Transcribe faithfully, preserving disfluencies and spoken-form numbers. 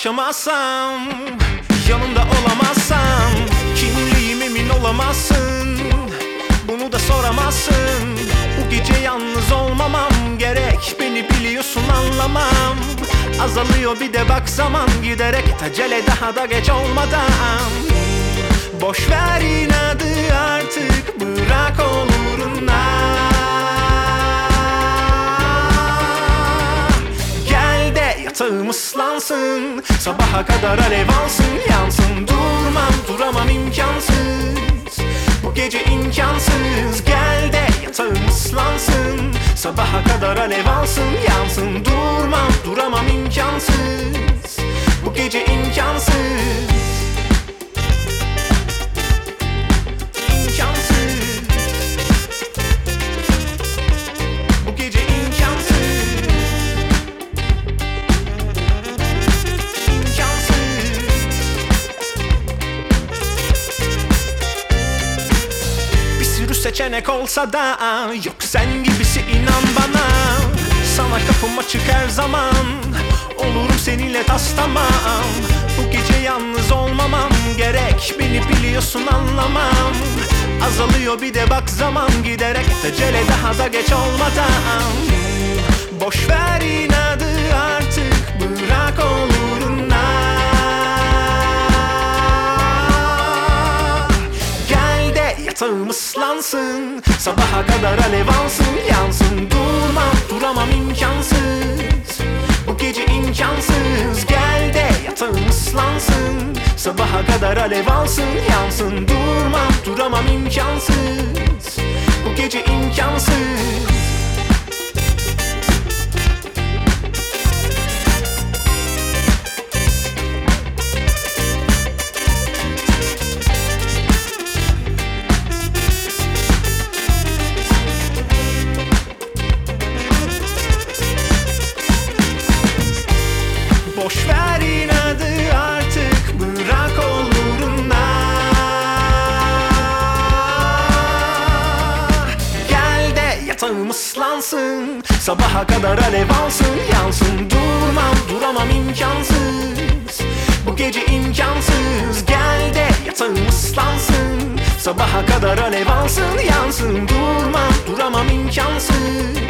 başlamazsam, yanımda olamazsam, kimliğim emin olamazsın. Bunu da soramazsın. Bu gece yalnız olmamam gerek. Beni biliyorsun, anlamam. Azalıyor bir de bak zaman giderek. Acele daha da geç olmadan. Boş ver inadı artık, bırak oluruna. Gel de yatağım ıslansın, sabaha kadar alev alsın, yansın. Durmam, duramam, imkansız. Bu gece imkansız. Gel de yatağım ıslansın, sabaha kadar alev alsın, yansın. Durmam, duramam, imkansız. Bu gece imkansız. Seçenek olsa da yok sen gibisi, inan bana. Sana kapım açık her zaman, olurum seninle tas tamam. Bu gece yalnız olmamam gerek. Beni biliyorsun, anlamam. Azalıyor bir de bak zaman giderek. Acele daha da geç olmadan. Boş ver inadı artık, bırak oluruna. Yatağım ıslansın, sabaha kadar alev alsın, yansın. Durmam, duramam, imkansız. Bu gece imkansız. Gel de yatağım ıslansın, sabaha kadar alev alsın, yansın. Durmam, duramam, imkansız. Bu gece imkansız. Boş ver inadı artık, bırak oluruna. Gel de yatağım ıslansın, sabaha kadar alev alsın, yansın. Durmam, duramam, imkansız. Bu gece imkansız. Gel de yatağım ıslansın, sabaha kadar alev alsın, yansın. Durmam, duramam, imkansız.